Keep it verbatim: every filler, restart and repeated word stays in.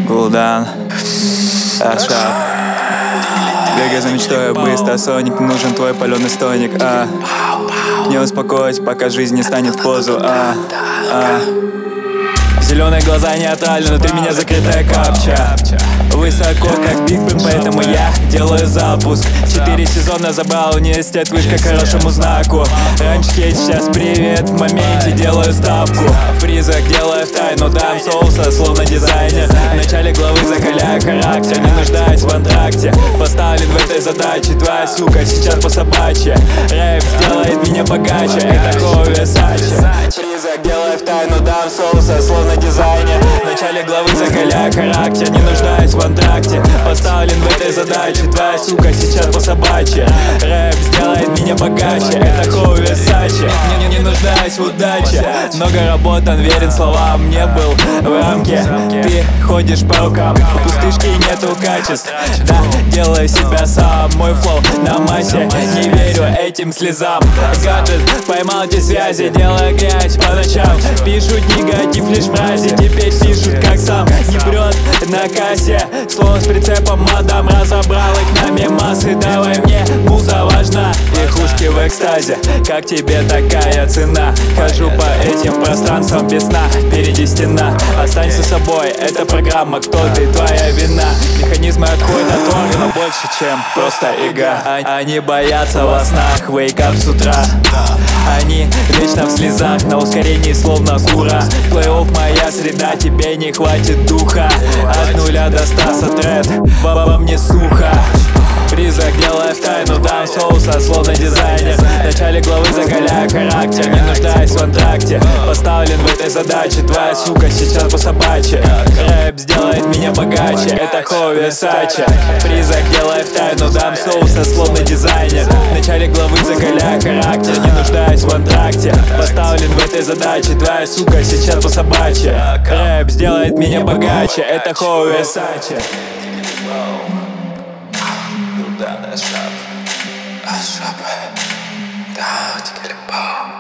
Гул'дан, Ашап. Бегай за мечтой, быстро, соник, нужен твой паленый стоник. А. Не успокоить, пока жизнь не станет в позу. А. А. Зеленые глаза неатральны, внутри меня закрытая капча. Высоко, как Биг Бен, поэтому я делаю запуск. Четыре сезона забрал университет, вышка к хорошему знаку. Раньше хейт, сейчас привет, в моменте делаю ставку. Призрак делаю в тайну, дам соуса, словно дизайнер. В начале главы закаляю характер, не нуждаюсь в антракте. Поставлен в этой задаче, твоя сука сейчас по собачье. Рэп сделает меня богаче, это Хоу Версаче. Призрак делаю в тайну, дам соуса, словно дизайнер. В начале главы закаляю характер, не нуждаюсь в антракте. Поставлен в этой задаче, твоя сука сейчас по собачье. Рэп сделает меня богаче, это Хоу Версаче. Не, не, не нуждаюсь в удаче, много работан, верен словам. Не был в рамке, ты ходишь по рукам. Пустышки и нету качеств, да, делаю себя сам. Мой флоу на массе, не верю этим слезам. Гаджет, поймал те связи, делая грязь по ночам. Пишут негатив лишь мрази, теперь пишут как сам. Не брет на кассе, словно с прицепом мадам. Разобрал их на мемасы, давай мне, муза важна. Ихушки в экстазе, как тебе такая цена? Хожу по этим пространствам без сна, впереди стена. Останься собой, это программа, кто ты, твоя вина. Механизмы отходят от органа больше, чем просто ига. Они боятся во снах, wake up с утра. Они вечно в слезах, на ускорении словно кура. Плей-офф моя среда, тебе не хватит духа. От нуля до ста сотрет, во мне сухо. Призрак делая в тайну, дам соуса, словно дизайнер. В начале главы закаляю характер, не нуждаюсь в антракте. Поставлен в этой задаче, твоя сука сейчас по собачье. Рэп сделает меня богаче, это Хоу Версаче. Призрак делая в тайну, дам соуса, словно дизайнер. В начале главы закаляю характер, не нуждаюсь в антракте. Поставлен в этой задаче, твоя сука сейчас по собачье. Рэп сделает меня богаче, это Хоу Версаче. Гул'дан, Ашап, Ашап, да, теперь пау.